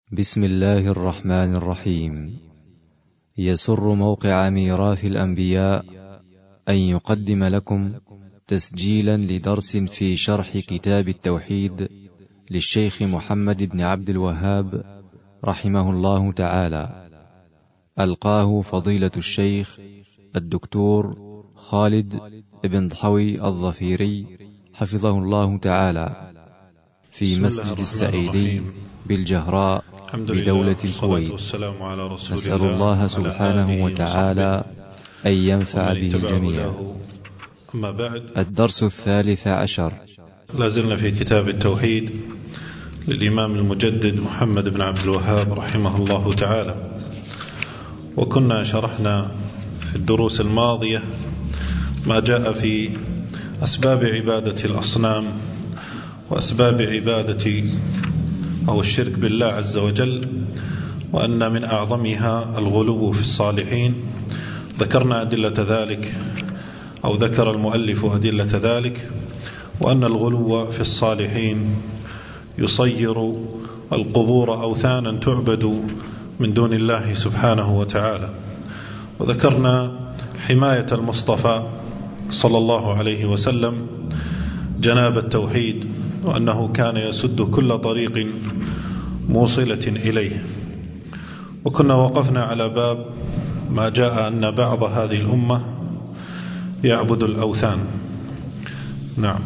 بسم الله الرحمن الرحيم. يسر موقع ميراث الأنبياء أن يقدم لكم تسجيلا لدرس في شرح كتاب التوحيد للشيخ محمد بن عبد الوهاب رحمه الله تعالى. ألقاه فضيلة الشيخ الدكتور خالد بن ضحوي الظفيري حفظه الله تعالى في مسجد السعيدي بالجهراء بدولة الكويت. نسأل الله سبحانه وتعالى أن ينفع به الجميع. أما بعد، الدرس 13. لازلنا في كتاب التوحيد للإمام المجدد محمد بن عبد الوهاب رحمه الله تعالى، وكنا شرحنا في الدروس الماضية ما جاء في أسباب عبادة الأصنام وأسباب عبادة أو الشرك بالله عز وجل، وأن من أعظمها الغلو في الصالحين. ذكرنا أدلة ذلك، أو ذكر المؤلف أدلة ذلك، وأن الغلو في الصالحين يصير القبور أوثانا تعبد من دون الله سبحانه وتعالى. وذكرنا حماية المصطفى صلى الله عليه وسلم جناب التوحيد، وأنه كان يسد كل طريق موصلة إليه. وكنا وقفنا على باب ما جاء أن بعض هذه الأمة يعبد الأوثان. نعم.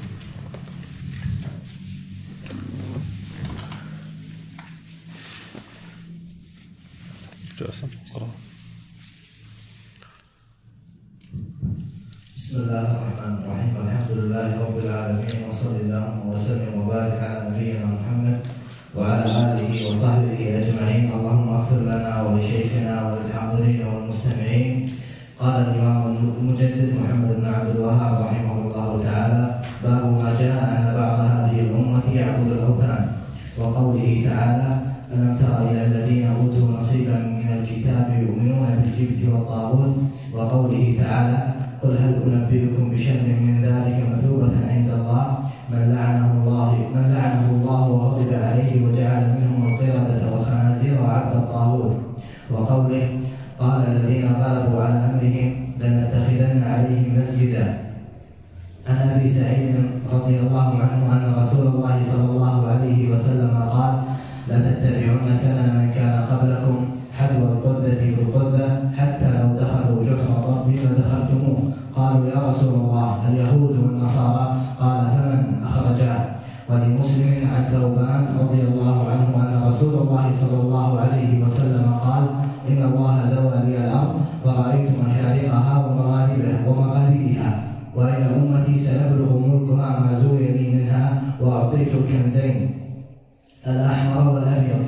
بسم الله الرحمن الرحيم. الحمد لله رب العالمين، وصلى الله وسلم وبارك على نبينا محمد وعلى آله وصحبه أجمعين. اللهم اغفر لنا ولشيخنا وللحاضرين والمستمعين. قال الإمام المجدد محمد بن عبد الوهاب رحمه الله تعالى: باب ما جاء أن بعض هذه الأمة يعبد الأوثان، وقوله تعالى: ألم تر إلى الذين أوتوا نصيبا من الكتاب يؤمنون بالجبت والطاغوت، وقوله تعالى: قل هل أنبئكم بشر من ذلك مثوبة عند الله من لعنه الله وغضب عليه وجعل منهم القردة والخنازير وعبد الطاغوت، وقوله: قال الذين غلبوا على أمرهم لنتخذن عليهم مسجدا. عن أبي سعيد رضي الله عنه أن رسول الله صلى الله عليه وسلم قال: لتتبعن سنن من كان قبلكم حذو القردة بالقردة حتى لو دخلوا جحر رب لدخلتموه. قالوا: يا رسول الله اليهود والنصارى؟ قال: فمن أخرجاه؟ ولمسلم عن ثوبان رضي الله عنه أن رسول الله صلى الله عليه وسلم قال: إن الله زوى لي الأرض فرأيت مشارقها ومغاربها، وإن أمتي سيبلغ ملكها ما زوي لي منها، وأعطيت الكنزين الأحمر والأبيض.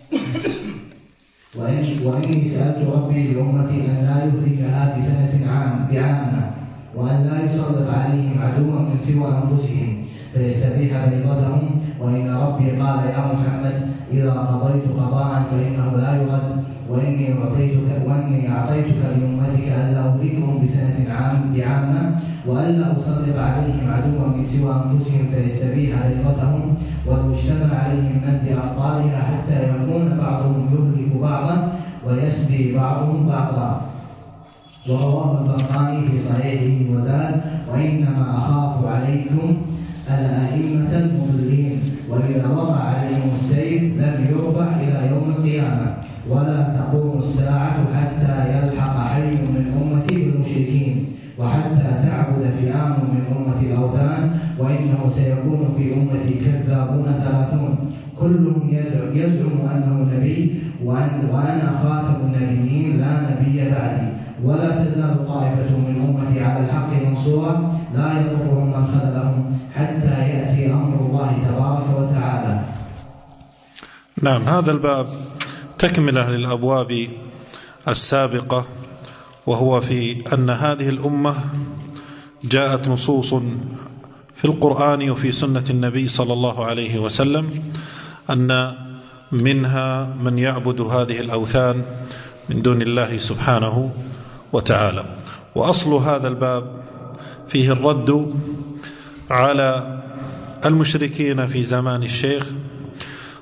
وإني سألت ربي لأمتي أن لا يهلكها بسنة بعامة، وأن لا يسلط عليهم عدوا من سوى أنفسهم فيستبيح بيضتهم. وإن ربي قال: يا محمد إذا قضيت قضاء فإنه لا يرد، وإني أعطيتك لأمتك ألا أهلكهم بسنة بعامة، وألا أسلط عليهم عدوا من سوى أنفسهم فيستبيح بيضتهم، ولو اجتمع عليهم من بأبطالها حتى يكون بعضهم يهلك بعضا ويسبي بعضهم بعضا. ورواه البرقاني في صحيحه وزاد: وإنما أخاف عليكم الأئمة المضلين، وإذا وقع عليهم السيف لم يرفع إلى يوم القيامة، ولا تقوم الساعة حتى يلحق حي من أمتي بالمشركين، وحتى تعبد فئام من أمتي الأوثان، وإنه سيكون في أمتي كذابون 30 كلهم يزعم أنه نبي، وأنا خاتم النبيين لا نبي بعدي، ولا تزال طائفة من أمتي على الحق منصورة لا يضرهم من خذلهم حتى يأتي أمر الله تبارك وتعالى. نعم. هذا الباب تكملة للأبواب السابقة، وهو في أن هذه الأمة جاءت نصوص في القرآن وفي سنة النبي صلى الله عليه وسلم أن منها من يعبد هذه الأوثان من دون الله سبحانه وتعالى. وأصل هذا الباب فيه الرد على المشركين في زمان الشيخ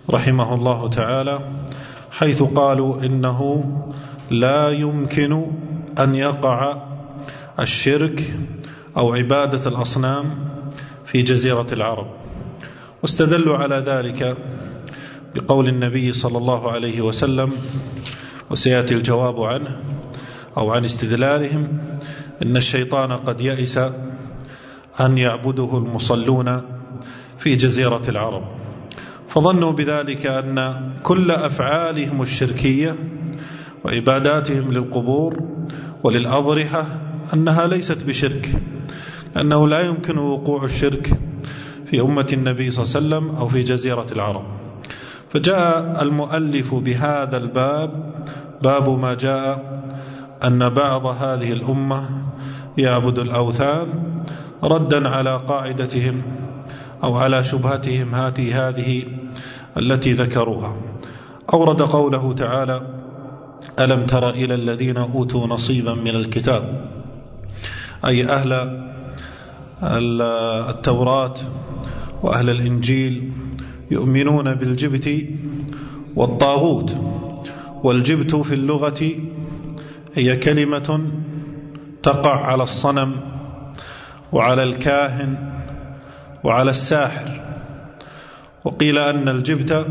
رحمه الله تعالى، حيث قالوا إنه لا يمكن أن يقع الشرك أو عبادة الأصنام في جزيرة العرب، واستدلوا على ذلك بقول النبي صلى الله عليه وسلم، وسيأتي الجواب عنه أو عن استدلالهم: إن الشيطان قد يئس أن يعبده المصلون في جزيرة العرب، فظنوا بذلك أن كل أفعالهم الشركية وعباداتهم للقبور وللأضرحة أنها ليست بشرك، لأنه لا يمكن وقوع الشرك في أمة النبي صلى الله عليه وسلم أو في جزيرة العرب. فجاء المؤلف بهذا الباب، باب ما جاء أن بعض هذه الأمة يعبد الأوثان، ردا على قاعدتهم أو على شبهتهم هذه التي ذكروها. أورد قوله تعالى: ألم تر إلى الذين أوتوا نصيبا من الكتاب، أي أهل التوراة وأهل الإنجيل يؤمنون بالجبت والطاغوت. والجبت في اللغة هي كلمة تقع على الصنم وعلى الكاهن وعلى الساحر. وقيل أن الجبت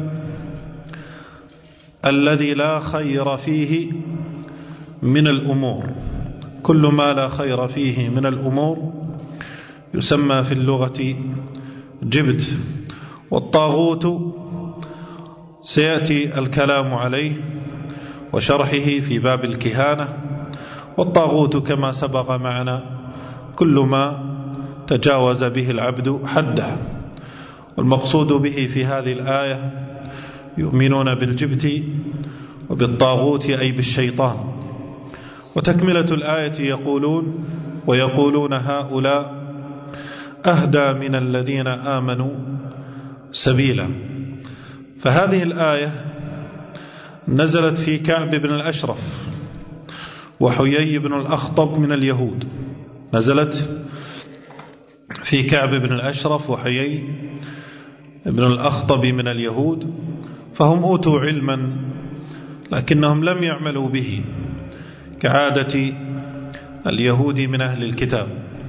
الذي لا خير فيه من الأمور، كل ما لا خير فيه من الأمور يسمى في اللغة جبت. والطاغوت سيأتي الكلام عليه وشرحه في باب الكهانة. والطاغوت كما سبق معنا كل ما تجاوز به العبد حده. والمقصود به في هذه الآية يؤمنون بالجبت وبالطاغوت أي بالشيطان. وتكملة الآية ويقولون هؤلاء أهدى من الذين آمنوا سبيلا. فهذه الآية نزلت في كعب بن الأشرف وحيي بن الأخطب من اليهود. نزلت في كعب بن الأشرف وحيي بن الأخطب من اليهود، فهم أوتوا علما لكنهم لم يعملوا به كعادة اليهود من أهل الكتاب.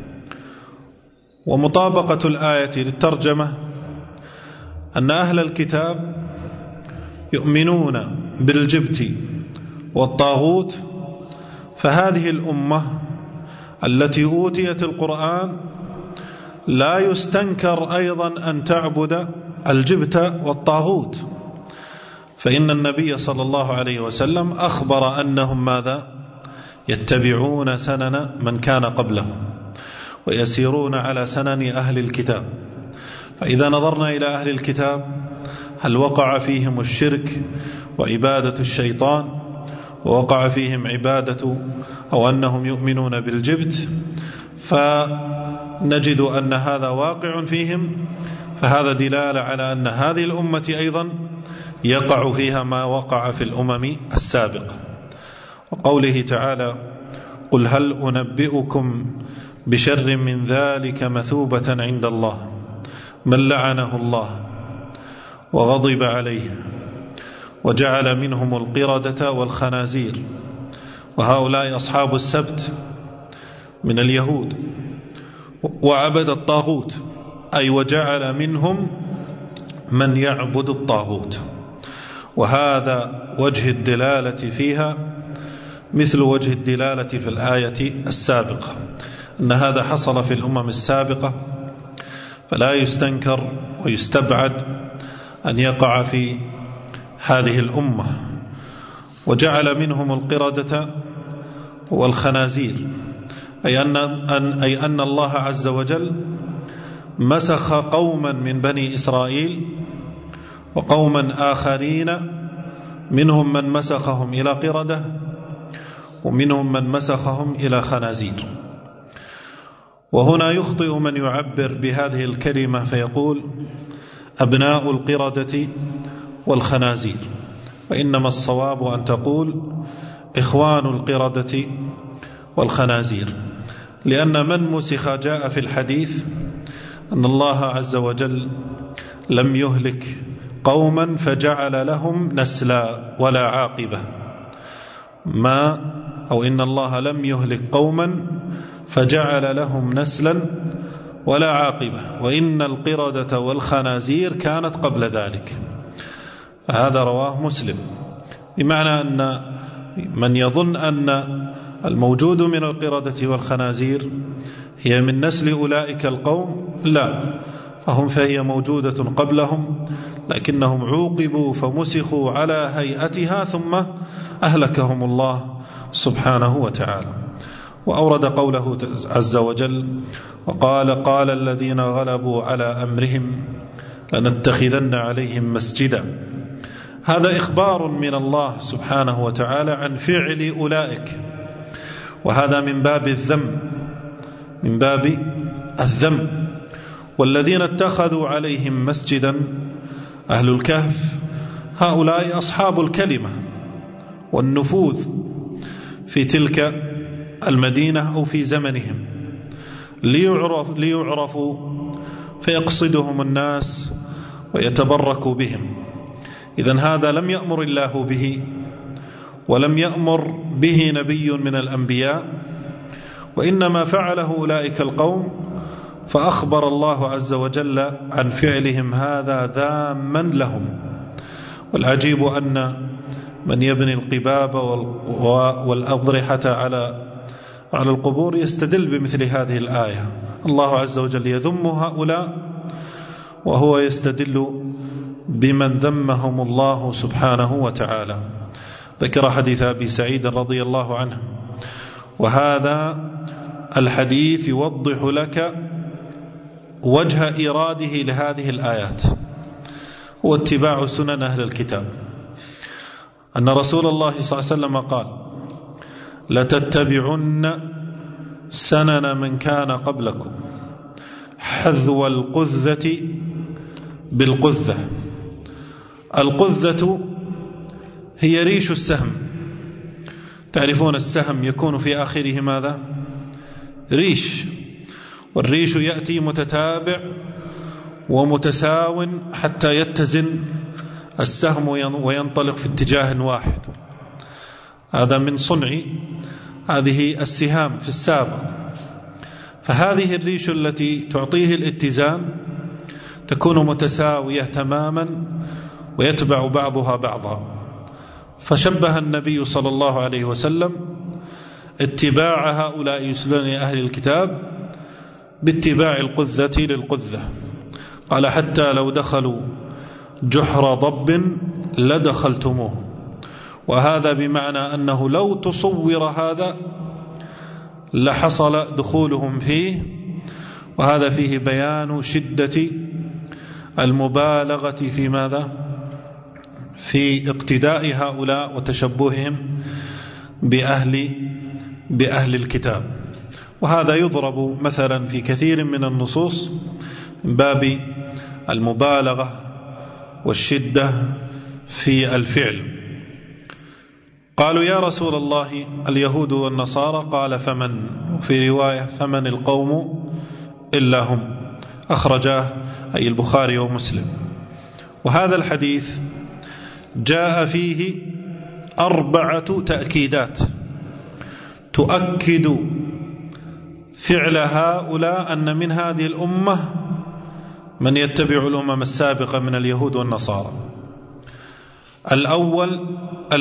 ومطابقة الآية للترجمة أن أهل الكتاب يؤمنون بالجبت والطاغوت، فهذه الأمة التي أوتيت القرآن لا يستنكر أيضا أن تعبد الجبت والطاغوت، فإن النبي صلى الله عليه وسلم أخبر أنهم ماذا؟ يتبعون سنن من كان قبلهم ويسيرون على سنن أهل الكتاب. فإذا نظرنا إلى أهل الكتاب هل وقع فيهم الشرك وعبادة الشيطان، ووقع فيهم عبادة أو أنهم يؤمنون بالجبت، فنجد أن هذا واقع فيهم، فهذا دلالة على أن هذه الأمة أيضا يقع فيها ما وقع في الأمم السابقة. وقوله تعالى: قل هل أنبئكم بشر من ذلك مثوبة عند الله من لعنه الله وغضب عليه وجعل منهم القردة والخنازير، وهؤلاء أصحاب السبت من اليهود، وعبد الطاغوت، أي وجعل منهم من يعبد الطاغوت. وهذا وجه الدلالة فيها مثل وجه الدلالة في الآية السابقة، أن هذا حصل في الأمم السابقة، فلا يستنكر ويستبعد أن يقع في هذه الأمة. وجعل منهم القردة والخنازير، أي أن الله عز وجل مسخ قوما من بني إسرائيل وقوما آخرين، منهم من مسخهم إلى قردة ومنهم من مسخهم إلى خنازير. وهنا يخطئ من يعبر بهذه الكلمة فيقول أبناء القردة والخنازير، وإنما الصواب أن تقول إخوان القردة والخنازير، لأن من مسخ جاء في الحديث أن الله عز وجل لم يهلك قوما فجعل لهم نسلا ولا عاقبة، إن الله لم يهلك قوما فجعل لهم نسلا ولا عاقبة، وإن القردة والخنازير كانت قبل ذلك. هذا رواه مسلم، بمعنى أن من يظن أن الموجود من القردة والخنازير هي من نسل أولئك القوم، لا، فهي موجودة قبلهم، لكنهم عوقبوا فمسخوا على هيئتها ثم أهلكهم الله سبحانه وتعالى. وأورد قوله عز وجل: قال الذين غلبوا على أمرهم لنتخذن عليهم مسجدا. هذا إخبار من الله سبحانه وتعالى عن فعل أولئك، وهذا من باب الذم. والذين اتخذوا عليهم مسجدا أهل الكهف، هؤلاء أصحاب الكلمة والنفوذ في تلك المدينة أو في زمنهم، ليعرفوا فيقصدهم الناس ويتبركوا بهم. إذن هذا لم يأمر الله به، ولم يأمر به نبي من الأنبياء، وإنما فعله أولئك القوم، فأخبر الله عز وجل عن فعلهم هذا ذاما لهم. والعجيب أن من يبني القباب والأضرحة على القبور يستدل بمثل هذه الآية. الله عز وجل يذم هؤلاء وهو يستدل بمن ذمهم الله سبحانه وتعالى. ذكر حديث أبي سعيد رضي الله عنه، وهذا الحديث يوضح لك وجه إيراده لهذه الآيات، هو اتباع سنن أهل الكتاب. أن رسول الله صلى الله عليه وسلم قال: لتتبعن سنن من كان قبلكم حذو القذة بالقذة. القذة هي ريش السهم، تعرفون السهم يكون في آخره ماذا؟ ريش، والريش يأتي متتابع ومتساو حتى يتزن السهم وينطلق في اتجاه واحد. هذا من صنع هذه السهام في السابق. فهذه الريش التي تعطيه الاتزان تكون متساوية تماما ويتبع بعضها بعضا. فشبه النبي صلى الله عليه وسلم اتباع هؤلاء سنن أهل الكتاب باتباع القذة للقذة. قال: حتى لو دخلوا جحر ضب لدخلتموه. وهذا بمعنى أنه لو تصور هذا لحصل دخولهم فيه. وهذا فيه بيان شدة المبالغة في ماذا؟ في اقتداء هؤلاء وتشبههم بأهل الكتاب. وهذا يضرب مثلا في كثير من النصوص من باب المبالغة والشدة في الفعل. قالوا: يا رسول الله اليهود والنصارى، قال: فمن؟ في رواية: فمن القوم إلا هم. أخرجاه أي البخاري ومسلم. وهذا الحديث جاء فيه 4 تأكيدات تؤكد فعل هؤلاء، أن من هذه الأمة من يتبع الأمم السابقة من اليهود والنصارى. الأول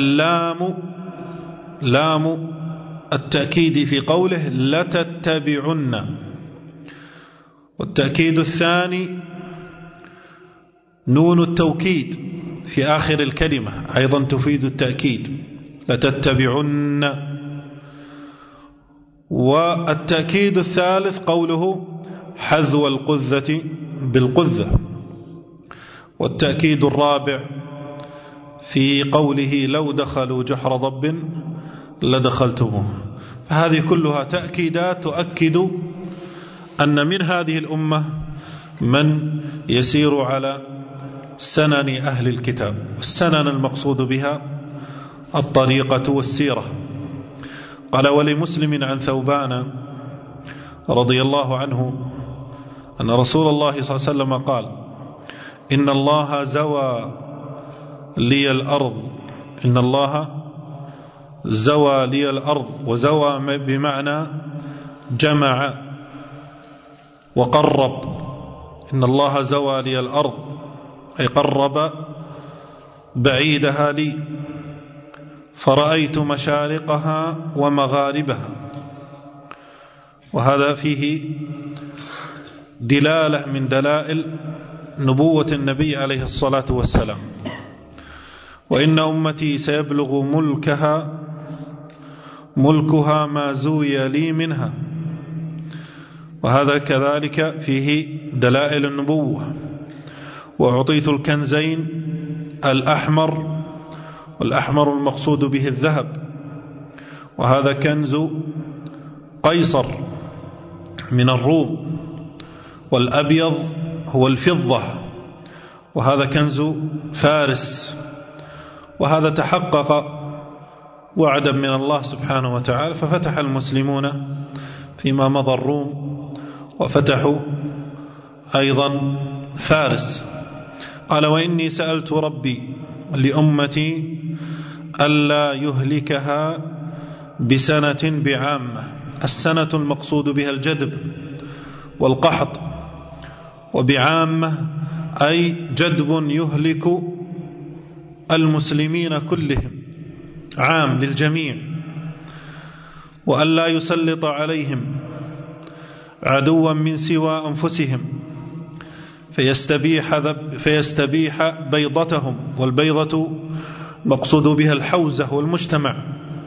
لام التأكيد في قوله لتتبعن. والتأكيد الثاني نون التوكيد في آخر الكلمة، أيضا تفيد التأكيد، لتتبعن. والتأكيد الثالث قوله حذو القذة بالقذة. والتأكيد الرابع في قوله لو دخلوا جحر ضب لدخلتموه. فهذه كلها تأكيدات تؤكد أن من هذه الأمة من يسير على سنن أهل الكتاب. والسنن المقصود بها الطريقة والسيرة. قال: ولمسلم عن ثوبان رضي الله عنه أن رسول الله صلى الله عليه وسلم قال: إن الله زوى لي الأرض، إن الله زوى لي الأرض، وزوى بمعنى جمع وقرب. إن الله زوى لي الأرض أي قرب بعيدها لي، فرأيت مشارقها ومغاربها. وهذا فيه دلالة من دلائل نبوة النبي عليه الصلاة والسلام. وإن أمتي سيبلغ ملكها ما زوي لي منها، وهذا كذلك فيه دلائل النبوة. وأعطيت الكنزين الأحمر، والأحمر المقصود به الذهب، وهذا كنز قيصر من الروم، والأبيض هو الفضة، وهذا كنز فارس. وهذا تحقق وعدا من الله سبحانه وتعالى، ففتح المسلمون فيما مضى الروم، وفتحوا أيضا فارس. قال: وإني سألت ربي لأمتي ألا يهلكها بسنة بعامة. السنة المقصود بها الجدب والقحط، وبعامة أي جدب يهلك المسلمين كلهم، عام للجميع. وألا يسلط عليهم عدوا من سوى أنفسهم فيستبيح بيضتهم، والبيضة مقصود بها الحوزة والمجتمع.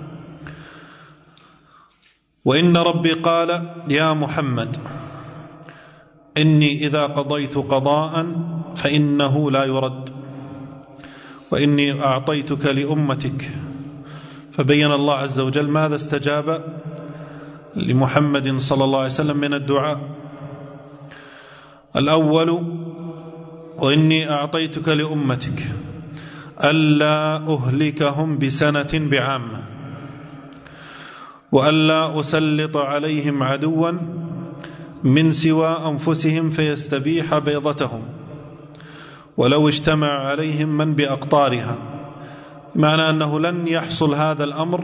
وإن ربي قال: يا محمد إني إذا قضيت قضاء فإنه لا يرد، وإني أعطيتك لأمتك. فبين الله عز وجل ماذا استجاب لمحمد صلى الله عليه وسلم من الدعاء. الأول: وإني أعطيتك لأمتك ألا أهلكهم بسنة بعامة، وألا أسلط عليهم عدوا من سوى أنفسهم فيستبيح بيضتهم ولو اجتمع عليهم من بأقطارها. معنى أنه لن يحصل هذا الأمر،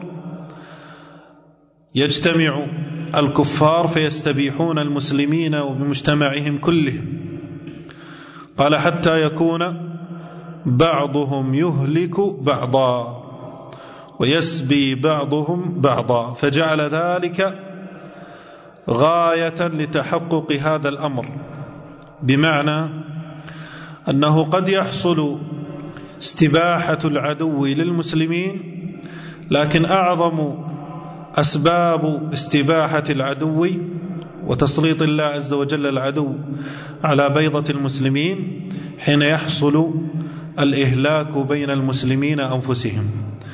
يجتمع الكفار فيستبيحون المسلمين وبمجتمعهم كلهم. قال: حتى يكون بعضهم يهلك بعضا ويسبي بعضهم بعضا، فجعل ذلك غاية لتحقق هذا الأمر، بمعنى أنه قد يحصل استباحة العدو للمسلمين، لكن أعظم أسباب استباحة العدو وتسليط الله عز وجل العدو على بيضة المسلمين حين يحصل الإهلاك بين المسلمين أنفسهم،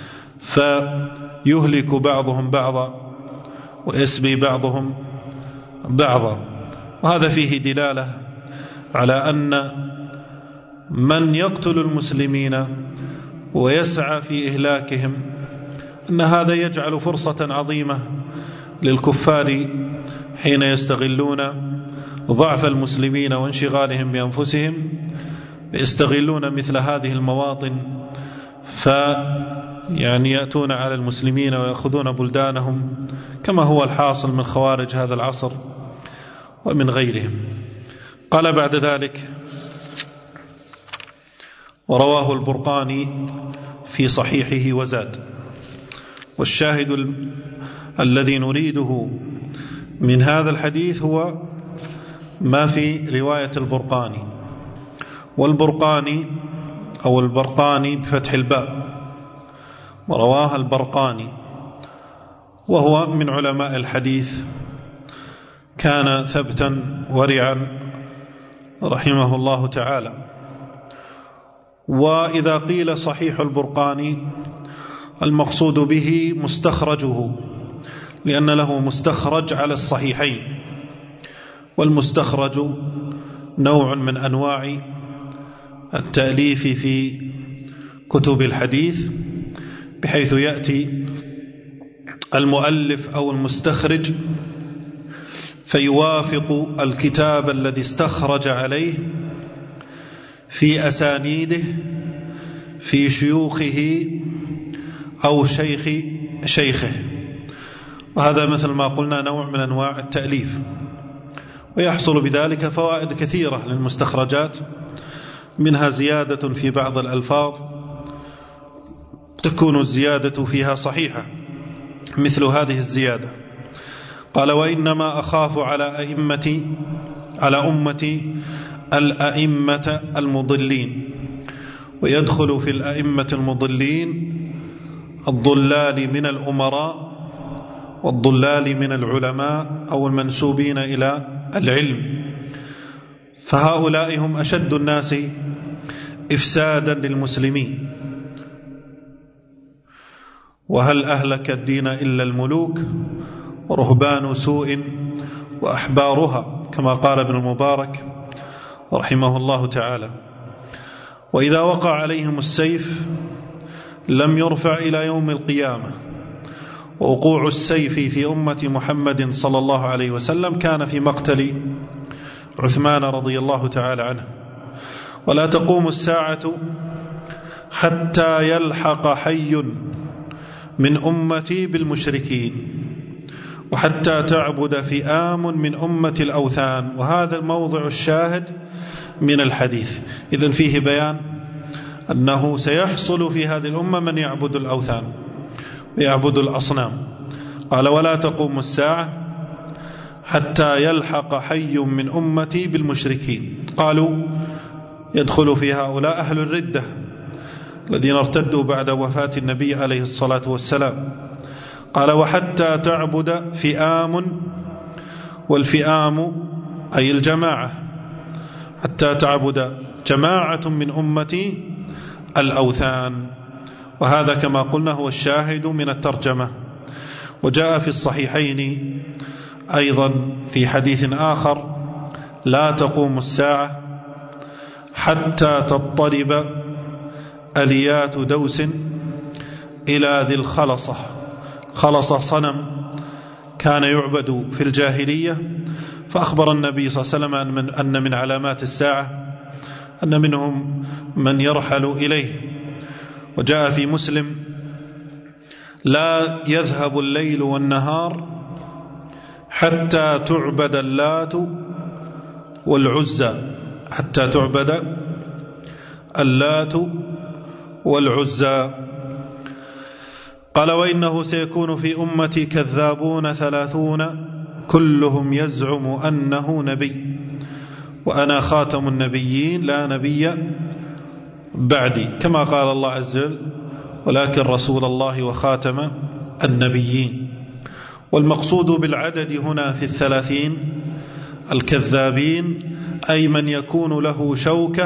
فيهلك بعضهم بعضا ويسبي بعضهم بعضا. وهذا فيه دلالة على أن من يقتل المسلمين ويسعى في إهلاكهم أن هذا يجعل فرصة عظيمة للكفار حين يستغلون ضعف المسلمين وانشغالهم بأنفسهم، يستغلون مثل هذه المواطن يأتون على المسلمين ويأخذون بلدانهم، كما هو الحاصل من خوارج هذا العصر ومن غيرهم. قال بعد ذلك: ورواه البرقاني في صحيحه وزاد. والشاهد الذي نريده من هذا الحديث هو ما في رواية البرقاني. والبرقاني أو البرقاني بفتح الباء، ورواه البرقاني، وهو من علماء الحديث، كان ثبتا ورعا رحمه الله تعالى. وإذا قيل صحيح البرقاني المقصود به مستخرجه، لأن له مستخرج على الصحيحين، والمستخرج نوع من أنواع التأليف في كتب الحديث، بحيث يأتي المؤلف أو المستخرج فيوافق الكتاب الذي استخرج عليه في أسانيده في شيوخه أو شيخه، وهذا مثل ما قلنا نوع من أنواع التأليف، ويحصل بذلك فوائد كثيرة للمستخرجات، منها زيادة في بعض الألفاظ تكون الزيادة فيها صحيحة مثل هذه الزيادة. قال: وإنما أخاف على أمتي الأئمة المضلين. ويدخل في الأئمة المضلين الضلال من الأمراء والضلال من العلماء أو المنسوبين إلى العلم، فهؤلاء هم أشد الناس إفسادا للمسلمين. وهل أهلك الدين إلا الملوك ورهبان سوء وأحبارها، كما قال ابن المبارك رحمه الله تعالى. وإذا وقع عليهم السيف لم يرفع إلى يوم القيامة. ووقوع السيف في أمة محمد صلى الله عليه وسلم كان في مقتل عثمان رضي الله تعالى عنه. ولا تقوم الساعة حتى يلحق حي من أمتي بالمشركين وحتى تعبد فئام من أمة الأوثان. وهذا الموضع الشاهد من الحديث. إذن فيه بيان أنه سيحصل في هذه الأمة من يعبد الأوثان ويعبد الأصنام. قال: ولا تقوم الساعة حتى يلحق حي من أمتي بالمشركين. قالوا: يدخل في هؤلاء أهل الردة الذين ارتدوا بعد وفاة النبي عليه الصلاة والسلام. قال: وحتى تعبد فئام، والفئام أي الجماعة، حتى تعبد جماعة من أمتي الأوثان. وهذا كما قلنا هو الشاهد من الترجمة. وجاء في الصحيحين أيضا في حديث آخر: لا تقوم الساعة حتى تضطرب أليات دوس إلى ذي الخلصة. خلصة صنم كان يعبد في الجاهلية، فأخبر النبي صلى الله عليه وسلم أن من علامات الساعة أن منهم من يرحل إليه. وجاء في مسلم: لا يذهب الليل والنهار حتى تعبد اللات والعزى، حتى تعبد اللات والعزى. قال: وإنه سيكون في أمتي كذابون 30 كلهم يزعم أنه نبي، وأنا خاتم النبيين لا نبي بعدي، كما قال الله عز وجل: ولكن رسول الله وخاتم النبيين. والمقصود بالعدد هنا في 30 الكذابين أي من يكون له شوكة،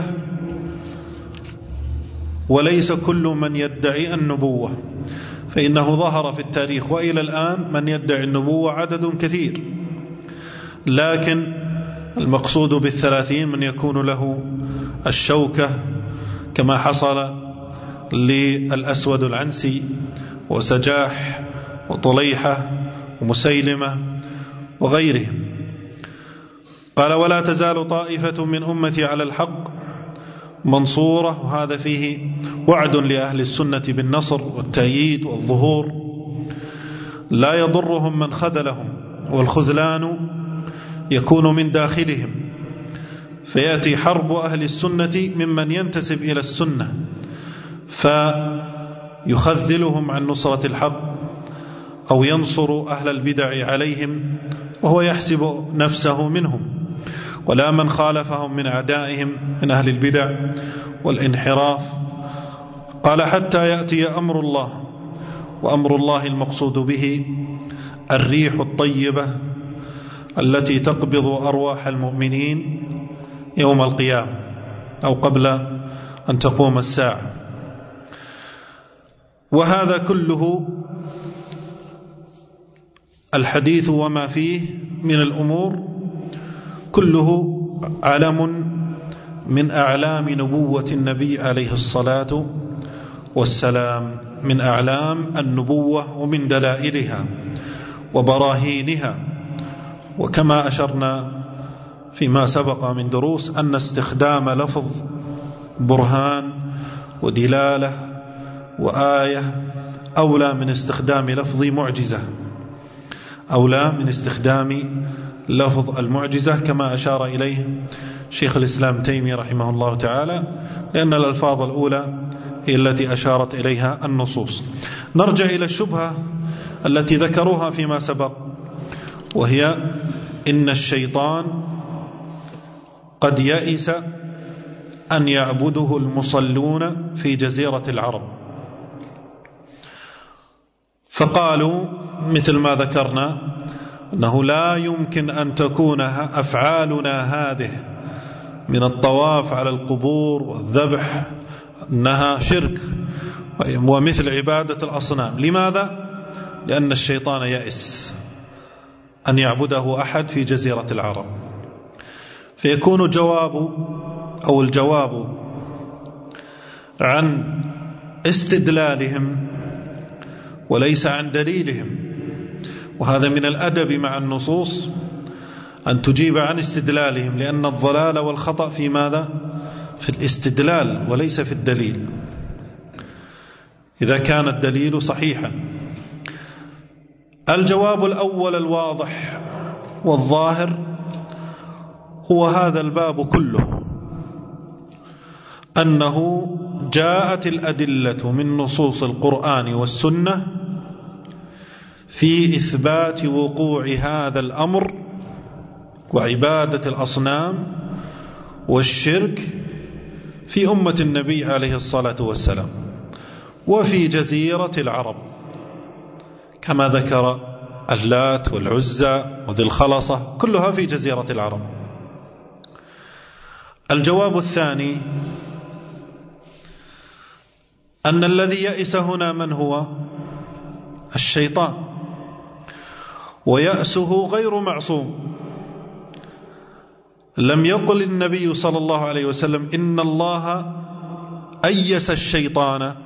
وليس كل من يدعي النبوة، فإنه ظهر في التاريخ وإلى الآن من يدعي النبوة عدد كثير، لكن المقصود بال30 من يكون له الشوكة، كما حصل للأسود العنسي وسجاح وطليحة ومسيلمة وغيرهم. قال: ولا تزال طائفة من أمتي على الحق منصورة. وهذا فيه وعد لأهل السنة بالنصر والتأييد والظهور، لا يضرهم من خذلهم، والخذلان يكون من داخلهم، فيأتي حرب أهل السنة ممن ينتسب إلى السنة فيخذلهم عن نصرة الحق أو ينصر أهل البدع عليهم وهو يحسب نفسه منهم، ولا من خالفهم من أعدائهم من أهل البدع والانحراف. قال: حتى يأتي أمر الله. وأمر الله المقصود به الريح الطيبة التي تقبض أرواح المؤمنين يوم القيامة أو قبل أن تقوم الساعة. وهذا كله الحديث وما فيه من الأمور كله علم من أعلام نبوة النبي عليه الصلاة والسلام، من أعلام النبوة ومن دلائلها وبراهينها. وكما أشرنا فيما سبق من دروس أن استخدام لفظ برهان ودلالة وآية أولى من استخدام لفظ معجزة، أولى من استخدام لفظ المعجزة كما أشار إليه شيخ الإسلام تيمية رحمه الله تعالى، لأن الألفاظ الأولى هي التي أشارت إليها النصوص. نرجع إلى الشبهة التي ذكروها فيما سبق، وهي إن الشيطان قد يئس أن يعبده المصلون في جزيرة العرب، فقالوا مثل ما ذكرنا أنه لا يمكن أن تكون أفعالنا هذه من الطواف على القبور والذبح أنها شرك ومثل عبادة الأصنام. لماذا؟ لأن الشيطان يئس أن يعبده أحد في جزيرة العرب. فيكون الجواب عن استدلالهم وليس عن دليلهم، وهذا من الأدب مع النصوص أن تجيب عن استدلالهم، لأن الضلال والخطأ في ماذا؟ في الاستدلال وليس في الدليل، إذا كان الدليل صحيحا. الجواب الأول الواضح والظاهر هو هذا الباب كله، أنه جاءت الأدلة من نصوص القرآن والسنة في إثبات وقوع هذا الأمر وعبادة الأصنام والشرك في أمة النبي عليه الصلاة والسلام وفي جزيرة العرب، كما ذكر اللات والعزى وذي الخلصة كلها في جزيرة العرب. الجواب الثاني أن الذي يئس هنا من هو؟ الشيطان، ويأسه غير معصوم. لم يقل النبي صلى الله عليه وسلم إن الله أيس الشيطان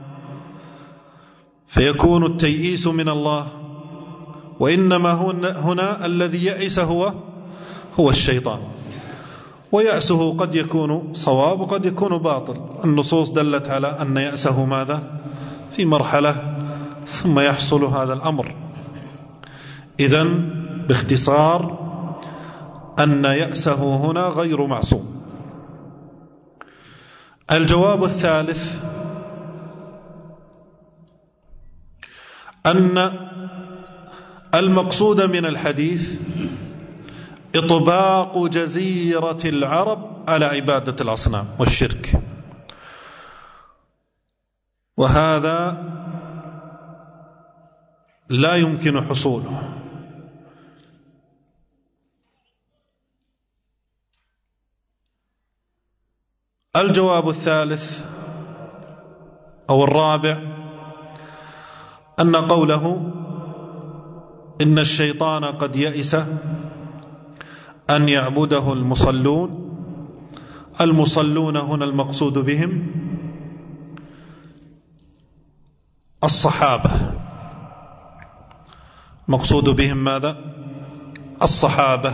فيكون التيئيس من الله، وإنما هنا الذي يئس هو الشيطان، ويأسه قد يكون صواب وقد يكون باطل. النصوص دلت على أن يأسه ماذا؟ في مرحلة ثم يحصل هذا الأمر. إذن باختصار أن يأسه هنا غير معصوم. الجواب الثالث أن المقصود من الحديث إطباق جزيرة العرب على عبادة الأصنام والشرك، وهذا لا يمكن حصوله. الجواب الثالث أو الرابع أن قوله إن الشيطان قد يئس أن يعبده المصلون هنا المقصود بهم الصحابة. مقصود بهم ماذا؟ الصحابة،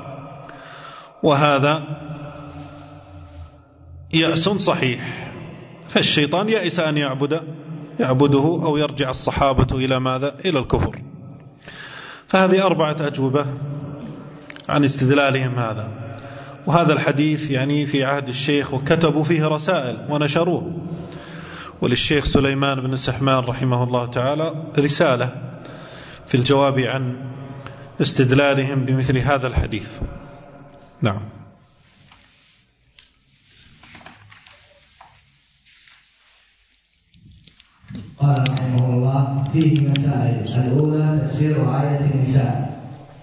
وهذا يأس صحيح. فالشيطان يئس أن يعبده أو يرجع الصحابة إلى ماذا؟ إلى الكفر. فهذه 4 أجوبة عن استدلالهم هذا. وهذا الحديث يعني في عهد الشيخ، وكتبوا فيه رسائل ونشروه، وللشيخ سليمان بن السحمان رحمه الله تعالى رسالة في الجواب عن استدلالهم بمثل هذا الحديث. نعم. قال رحمه الله: فيه مسائل. الأولى تفسير آية النساء.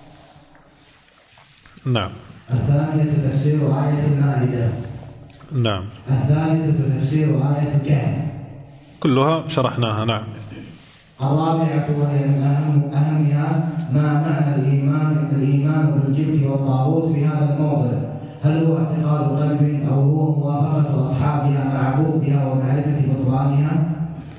نعم. الثانية تفسير آية المائدة. نعم. الثالثة تفسير آية الكهف. كلها شرحناها. نعم. الرابعة وهي من أهمها ما معنى الإيمان بالجبت والطاغوت في هذا الموضع، هل هو اعتقاد قلب أو هو موافقة أصحابها مع عبودها ومعرفة بطلانها؟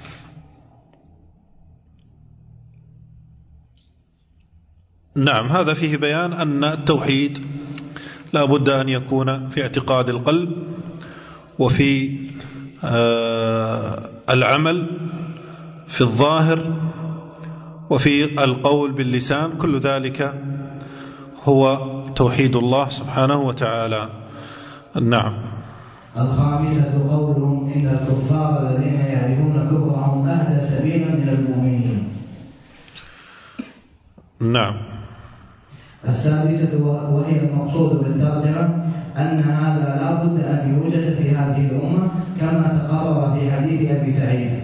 نعم. هذا فيه بيان أن التوحيد لا بد أن يكون في اعتقاد القلب وفي العمل في الظاهر وفي القول باللسان، كل ذلك هو توحيد الله سبحانه وتعالى. نعم. الخامسة قولهم إن الكفار الذين يعرفون كفرهم أهدى سبيلا من المؤمنين. نعم. السادسة وهي المقصود بالترجمة أن هذا لا بد أن يوجد في هذه الأمة كما تقرر في حديث أبي سعيد.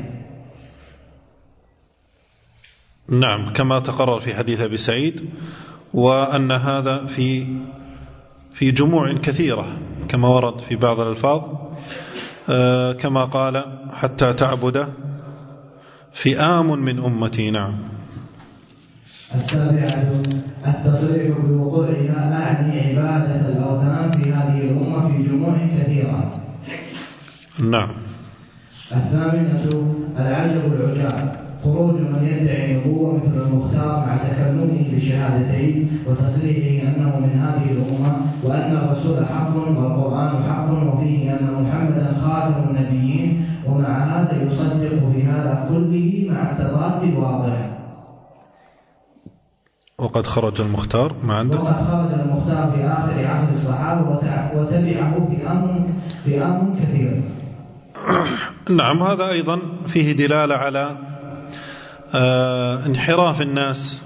نعم، كما تقرر في حديث أبي سعيد، وأن هذا في جموع كثيرة كما ورد في بعض الألفاظ، كما قال حتى تعبد فئام من أمتي. نعم. السابعة التصريح بوقوعها أعني عبادة الأوثان في هذه الأمة في جموع كثيرة. نعم. الثامنة العجب العجاب خروج من يدعي النبوة مثل المختار مع تكلمه بشهادتين وتصريحه أنه من هذه الأمة وأن الرسول حق والقرآن حق وفيه أن محمدا خاتم النبيين، ومع هذا يصدق في هذا كله مع التضاد الواضح. وقد خرج المختار ما عنده. وقد خرج المختار في آخر عصر الصحابة وتبعه فئام كثير. نعم. هذا أيضا فيه دلالة على انحراف الناس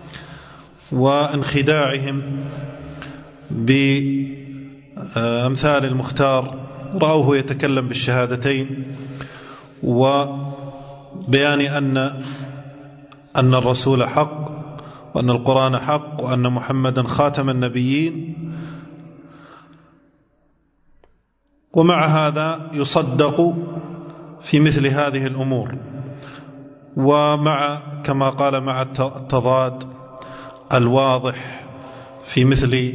وانخداعهم بأمثال المختار، رأوه يتكلم بالشهادتين وبيان أن الرسول حق وأن القرآن حق وأن محمدا خاتم النبيين، ومع هذا يصدق في مثل هذه الأمور، ومع كما قال مع التضاد الواضح في مثل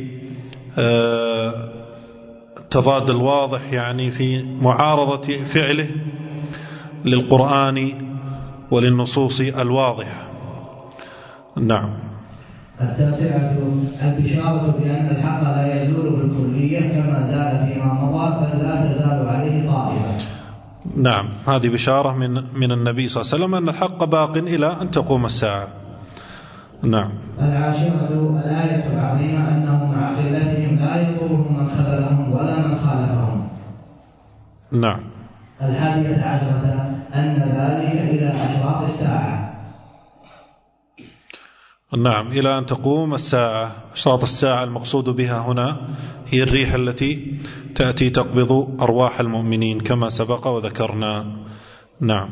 التضاد الواضح، يعني في معارضة فعله للقرآن وللنصوص الواضحة. نعم. التاسعة البشارة بأن الحق لا يزول بالكلية كما زال فيما مضى بل لا تزال عليه طائفة. نعم، هذه بشارة من النبي صلى الله عليه وسلم أن الحق باق إلى أن تقوم الساعة. نعم. العاشرة الآية العظيمة أنهم مع قلتهم لا يضرهم من خذلهم ولا من خالفهم. نعم. 11 أن ذلك إلى أشراط الساعة. نعم، إلى أن تقوم الساعة. أشراط الساعة المقصود بها هنا هي الريح التي تأتي تقبض أرواح المؤمنين كما سبق وذكرنا. نعم.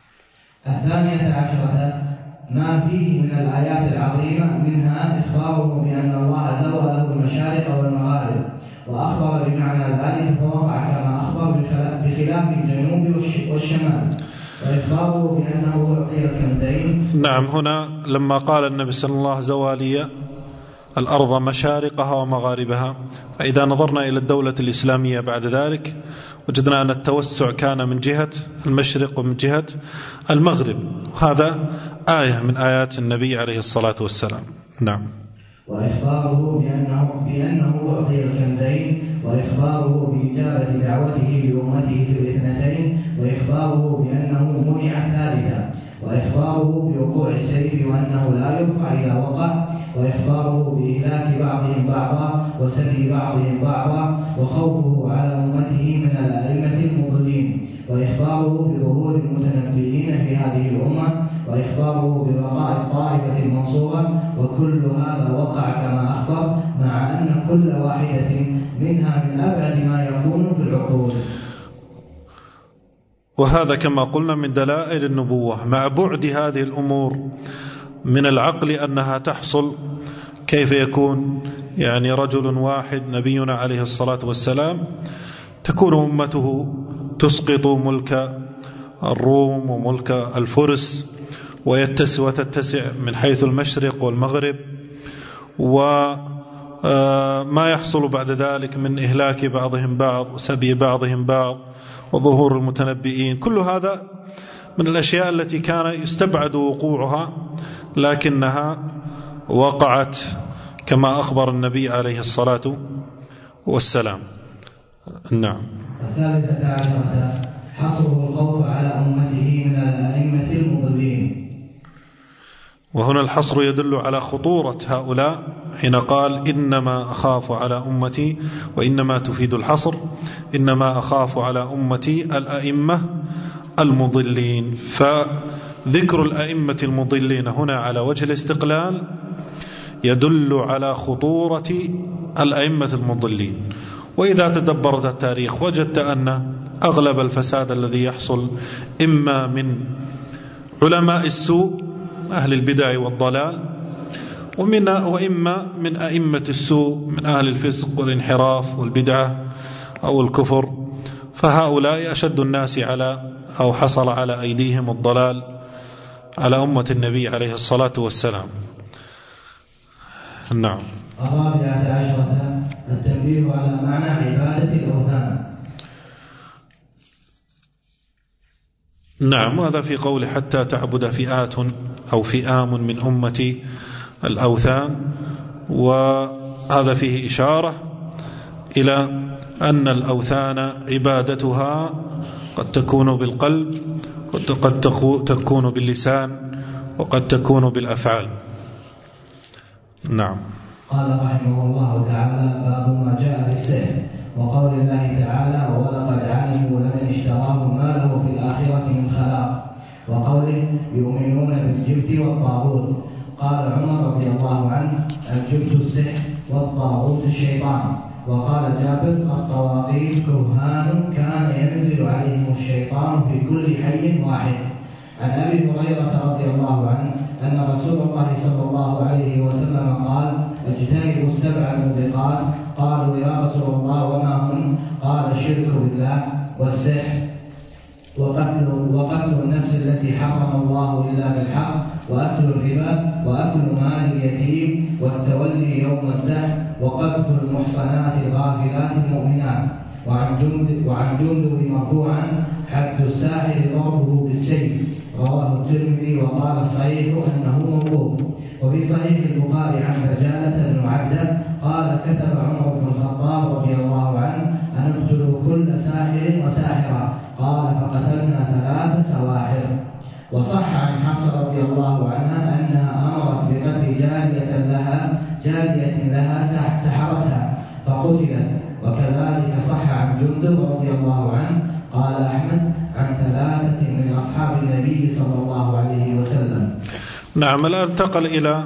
12 ما فيه من الآيات العظيمة، منها إخباره بأن الله زوى له المشارق والمغارب، وأخبر بمعنى ذلك فوقع كما أخبر بخلاف الجنوب والشمال، وإخباره بأنه أعطي الكنزين. نعم. هنا لما قال النبي صلى الله عليه وسلم زوالي الأرض مشارقها ومغاربها، فإذا نظرنا إلى الدولة الإسلامية بعد ذلك وجدنا أن التوسع كان من جهة المشرق ومن جهة المغرب، هذا آية من آيات النبي عليه الصلاة والسلام. نعم. وإخباره بأنه أعطي الكنزين، وإخباره بإجابة دعوته لأمته في الاثنتين، وإخباره بأنه منع الثالثة، وإخباره بوقوع السيف وأنه لا يرفع إذا وقع، وإخباره بإهلاك بعضهم بعضا وسبي بعضهم بعضا، وخوفه على أمته من الأئمة المضلين، وإخباره بظهور المتنبئين في هذه الأمة، وإخباره ببقاء الطائفة المنصورة، وكل هذا وقع كما أخبر، مع أن كل واحدة منها من أبعد ما يكون في العقول. وهذا كما قلنا من دلائل النبوة، مع بعد هذه الأمور من العقل أنها تحصل. كيف يكون يعني رجل واحد نبينا عليه الصلاة والسلام تكون أمته تسقط ملك الروم وملك الفرس وتتسع من حيث المشرق والمغرب، وما يحصل بعد ذلك من إهلاك بعضهم بعض وسبي بعضهم بعض وظهور المتنبئين، كل هذا من الأشياء التي كان يستبعد وقوعها، لكنها وقعت كما أخبر النبي عليه الصلاة والسلام. نعم. 13 حصره الخوف على أمته من الأئمة المضلين. وهنا الحصر يدل على خطورة هؤلاء حين قال إنما أخاف على أمتي، وإنما تفيد الحصر، إنما أخاف على أمتي الأئمة المضلين. فذكر الأئمة المضلين هنا على وجه الاستقلال يدل على خطورة الأئمة المضلين. وإذا تدبرت التاريخ وجدت أن أغلب الفساد الذي يحصل إما من علماء السوء أهل البدع والضلال، وإما من أئمة السوء من أهل الفسق والانحراف والبدعة أو الكفر، فهؤلاء أشد الناس أو حصل على أيديهم الضلال على أمة النبي عليه الصلاة والسلام. نعم. 14 التنبيه على معنى عبادة الأوثان. نعم، وهذا في قوله حتى تعبد فئات أو فئام من أمتي الأوثان، وهذا فيه إشارة إلى أن الأوثان عبادتها قد تكون بالقلب، وقد تكون باللسان، وقد تكون بالأفعال. نعم. قال رحمه الله تعالى: باب ما جاء بالسحر، وقول الله تعالى: ولقد علموا لمن اشتراه ما له في الآخرة من خلاق، وقوله: يؤمنون بالجبت والطاغوت. قال عمر رضي الله عنه: الجبت السحر والطاغوت الشيطان. وقال جابر: الطواغيت كهان كان ينزل عليهم الشيطان في كل حي واحد. عن أبي هريرة رضي الله عنه أن رسول الله صلى الله عليه وسلم قال: اجتنبوا السبع الموبقات. قالوا: يا رسول الله وما هن؟ قال: الشرك بالله، والسحر، وقتل النفس التي حرم الله إلا بالحق، وأكل الربا، وأكل مال اليتيم، والتولي يوم الزحف، وقذف المحصنات الغافلات المؤمنات. وعن جندب مرفوعا: حد الساحر ضربه بالسيف. رواه الترمذي وقال الصحيح أنه موقوف. وفي صحيح البخاري عن بجالة بن عبده قال: كتب عمر بن الخطاب رضي الله عنه أن اقتلوا كل ساحر وساحرة. قال: فقتلنا 3 سواحر. وصح عن حفصة رضي الله عنها أنها أمرت بقتل جارية لها سحرتها فقتلت. وكذلك صح عن جندب رضي الله عنه قال أحمد عن 3 من أصحاب النبي صلى الله عليه وسلم. نعم. الآن انتقل إلى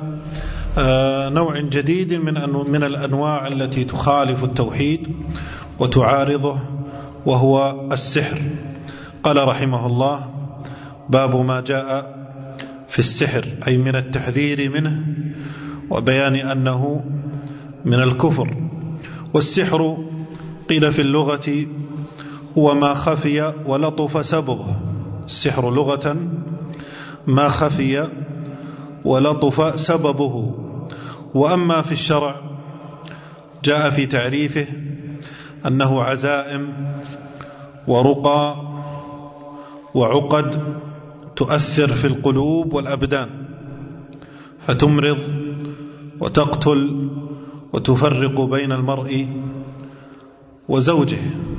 نوع جديد من الأنواع التي تخالف التوحيد وتعارضه، وهو السحر. قال رحمه الله: باب ما جاء في السحر، أي من التحذير منه وبيان أنه من الكفر. والسحر قيل في اللغة هو ما خفي ولطف سببه. السحر لغة ما خفي ولطف سببه. وأما في الشرع جاء في تعريفه أنه عزائم ورقى وعقد تؤثر في القلوب والأبدان، فتمرض وتقتل وتفرق بين المرء وزوجه.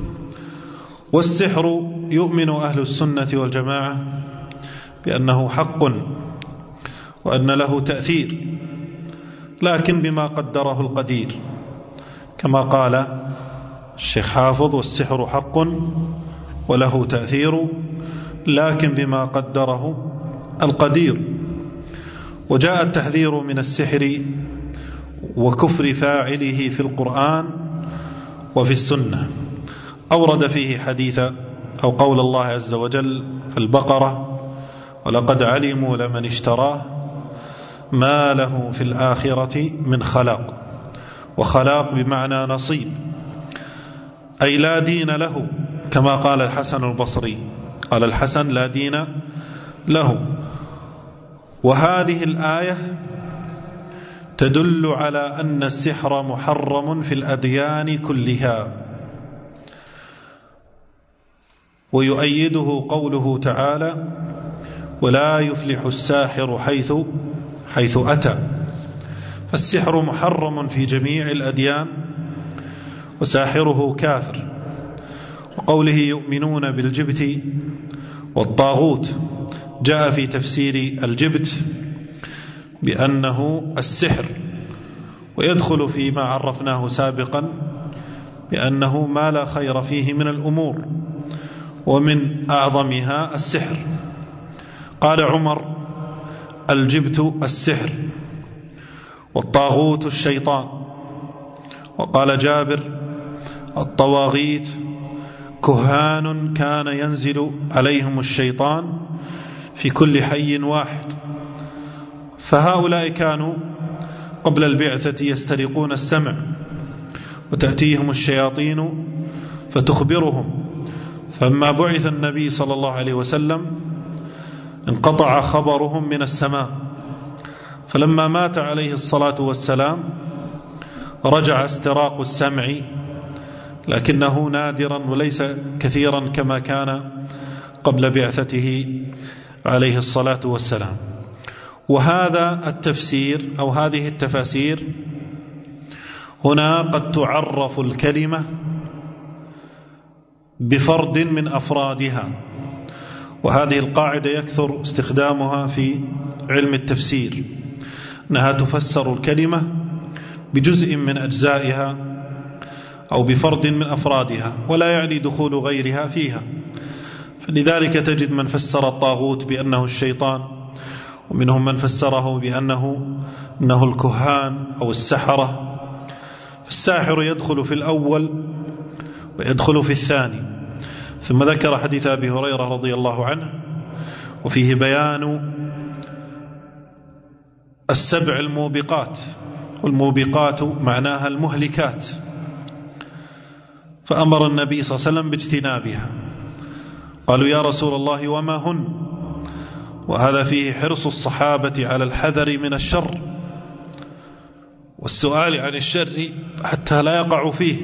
والسحر يؤمن أهل السنة والجماعة بأنه حق وأن له تأثير، لكن بما قدره القدير، كما قال الشيخ حافظ: والسحر حق وله تأثير لكن بما قدره القدير. وجاء التحذير من السحر وكفر فاعله في القرآن وفي السنة. أورد فيه حديث أو قول الله عز وجل في البقرة: ولقد علموا لمن اشتراه ما له في الآخرة من خلاق. وخلاق بمعنى نصيب، أي لا دين له، كما قال الحسن البصري، قال الحسن: لا دين له. وهذه الآية تدل على أن السحر محرم في الأديان كلها. ويؤيده قوله تعالى: ولا يفلح الساحر حيث أتى. فالسحر محرم في جميع الأديان، وساحره كافر. وقوله يؤمنون بالجبت والطاغوت جاء في تفسير الجبت بأنه السحر، ويدخل فيما عرفناه سابقا بأنه ما لا خير فيه من الأمور، ومن أعظمها السحر. قال عمر: الجبت السحر، والطاغوت الشيطان. وقال جابر: الطواغيت كهان كان ينزل عليهم الشيطان في كل حي واحد. فهؤلاء كانوا قبل البعثة يسترقون السمع، وتأتيهم الشياطين فتخبرهم، فلما بعث النبي صلى الله عليه وسلم انقطع خبرهم من السماء، فلما مات عليه الصلاة والسلام رجع استراق السمع، لكنه نادرا وليس كثيرا كما كان قبل بعثته عليه الصلاة والسلام. وهذا التفسير أو هذه التفاسير هنا قد تعرف الكلمة بفرد من أفرادها، وهذه القاعدة يكثر استخدامها في علم التفسير، أنها تفسر الكلمة بجزء من أجزائها أو بفرد من أفرادها، ولا يعني دخول غيرها فيها. فلذلك تجد من فسر الطاغوت بأنه الشيطان، ومنهم من فسره بأنه الكهان أو السحرة. فالساحر يدخل في الأول ويدخل في الثاني. ثم ذكر حديث أبي هريرة رضي الله عنه، وفيه بيان السبع الموبقات، والموبقات معناها المهلكات، فأمر النبي صلى الله عليه وسلم باجتنابها. قالوا: يا رسول الله وما هن؟ وهذا فيه حرص الصحابة على الحذر من الشر والسؤال عن الشر حتى لا يقع فيه.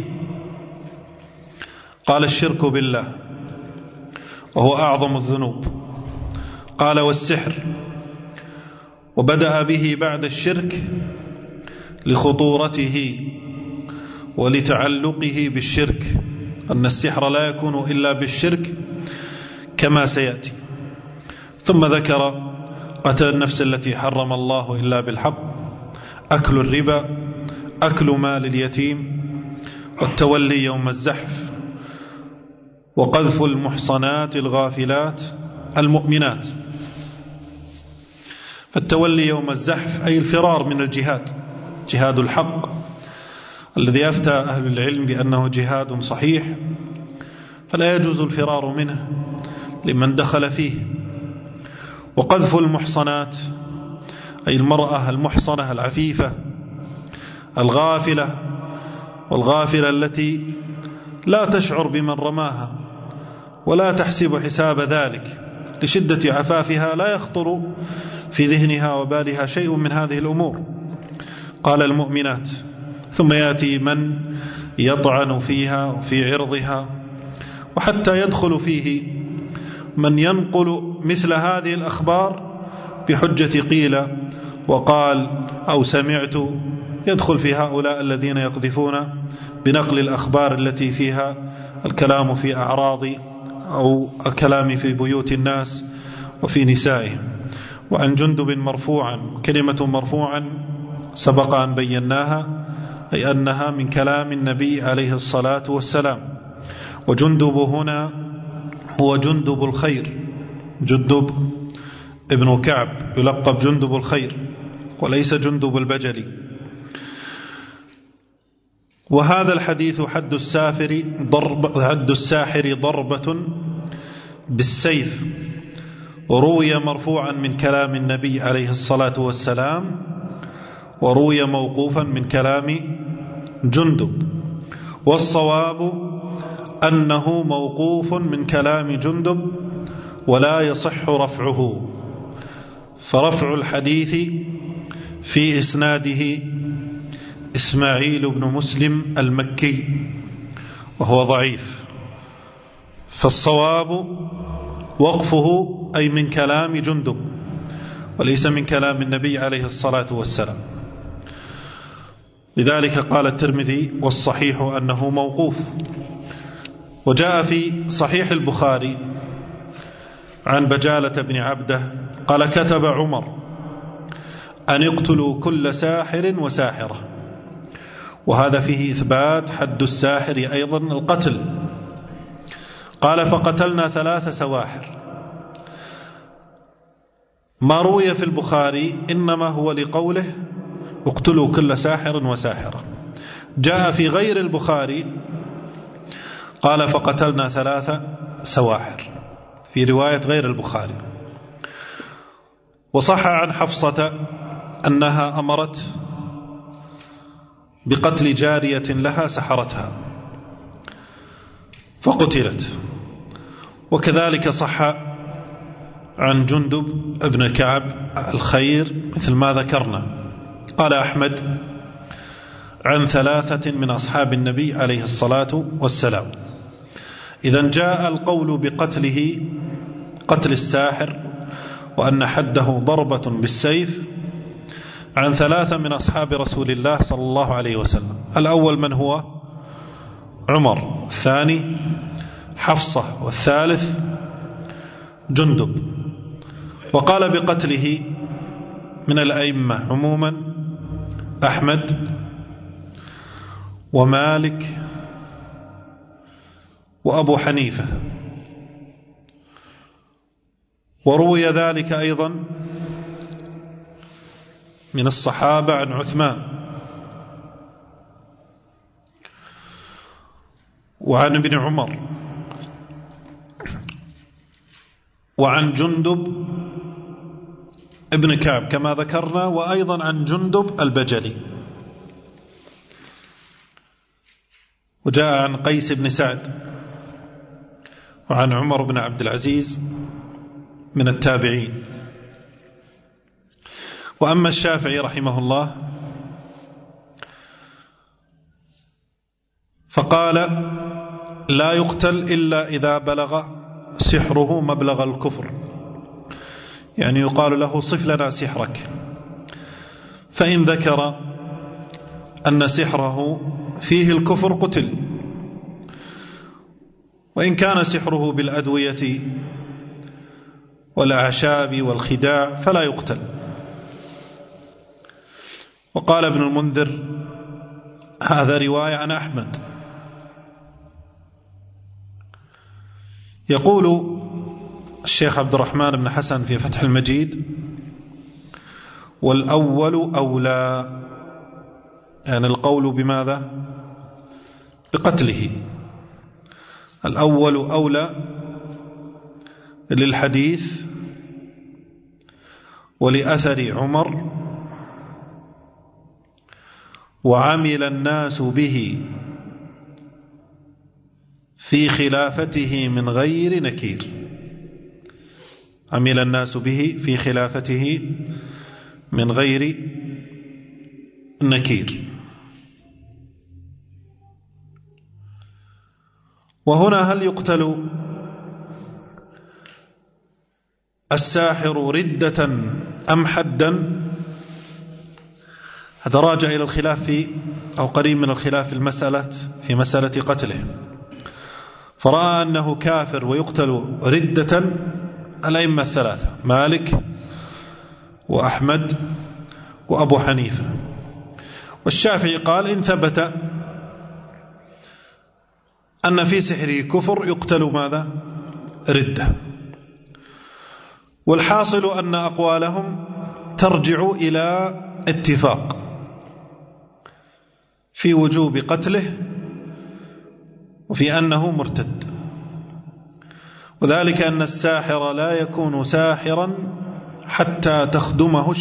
قال: الشرك بالله، وهو أعظم الذنوب. قال: والسحر. وبدأ به بعد الشرك لخطورته ولتعلقه بالشرك، أن السحر لا يكون إلا بالشرك كما سيأتي. ثم ذكر قتل النفس التي حرم الله إلا بالحق، أكل الربا، أكل مال اليتيم، والتولي يوم الزحف، وقذف المحصنات الغافلات المؤمنات. فالتولي يوم الزحف أي الفرار من الجهاد، جهاد الحق الذي أفتى أهل العلم بأنه جهاد صحيح، فلا يجوز الفرار منه لمن دخل فيه. وقذف المحصنات أي المرأة المحصنة العفيفة الغافلة، والغافلة التي لا تشعر بمن رماها ولا تحسب حساب ذلك، لشدة عفافها لا يخطر في ذهنها وبالها شيء من هذه الأمور. قال: المؤمنات. ثم يأتي من يطعن فيها وفي عرضها، وحتى يدخل فيه من ينقل مثل هذه الأخبار بحجة قيل وقال أو سمعت، يدخل في هؤلاء الذين يقذفون بنقل الأخبار التي فيها الكلام في أعراض أو الكلام في بيوت الناس وفي نسائهم. وعن جندب مرفوعا، كلمة مرفوعا سبق أن بيناها، أي أنها من كلام النبي عليه الصلاة والسلام. وجندب هنا هو جندب الخير، جندب ابن كعب يلقب جندب الخير وليس جندب البجلي. وهذا الحديث حد الساحر ضربة بالسيف، وروي مرفوعا من كلام النبي عليه الصلاة والسلام، وروي موقوفا من كلام جندب. والصواب أنه موقوف من كلام جندب ولا يصح رفعه، فرفع الحديث في إسناده إسماعيل بن مسلم المكي وهو ضعيف، فالصواب وقفه أي من كلام جندب وليس من كلام النبي عليه الصلاة والسلام. لذلك قال الترمذي: والصحيح أنه موقوف. وجاء في صحيح البخاري عن بجالة بن عبده قال: كتب عمر أن يقتلوا كل ساحر وساحرة. وهذا فيه إثبات حد الساحر أيضا القتل. قال: فقتلنا 3 سواحر. ما روي في البخاري إنما هو لقوله: اقتلوا كل ساحر وساحرة. جاء في غير البخاري قال: فقتلنا 3 سواحر، في رواية غير البخاري. وصح عن حفصة أنها أمرت بقتل جارية لها سحرتها فقتلت. وكذلك صح عن جندب ابن كعب الخير مثل ما ذكرنا. قال أحمد عن 3 من أصحاب النبي عليه الصلاة والسلام. إذن جاء القول بقتله، قتل الساحر، وأن حده ضربة بالسيف، عن 3 من أصحاب رسول الله صلى الله عليه وسلم. الأول من هو؟ عمر، الثاني حفصة، والثالث جندب. وقال بقتله من الأئمة عموما أحمد ومالك وأبو حنيفة. وروي ذلك أيضا من الصحابة عن عثمان وعن ابن عمر وعن جندب ابن كعب كما ذكرنا، وأيضا عن جندب البجلي. وجاء عن قيس بن سعد وعن عمر بن عبد العزيز من التابعين. وأما الشافعي رحمه الله فقال: لا يقتل إلا إذا بلغ سحره مبلغ الكفر، يعني يقال له: صف لنا سحرك. فإن ذكر أن سحره فيه الكفر قتل، وإن كان سحره بالأدوية والأعشاب والخداع فلا يقتل. وقال ابن المنذر: هذا رواية عن أحمد. يقول الشيخ عبد الرحمن بن حسن في فتح المجيد: والأول أولى، يعني القول بماذا؟ بقتله. الأول أولى للحديث ولأثر عمر، وعمل الناس به في خلافته من غير نكير. عمل الناس به في خلافته من غير نكير. وهنا هل يقتل الساحر ردة أم حدا؟ هذا راجع إلى الخلاف في أو قريب من الخلاف في مسألة قتله. فرأى أنه كافر ويقتل ردة الأئمة 3: مالك وأحمد وأبو حنيفة. والشافعي قال: إن ثبت أن في سحره كفر يقتل ماذا؟ ردة. والحاصل أن أقوالهم ترجع إلى اتفاق في وجوب قتله وفي أنه مرتد. وذلك أن الساحر لا يكون ساحرا حتى تخدمه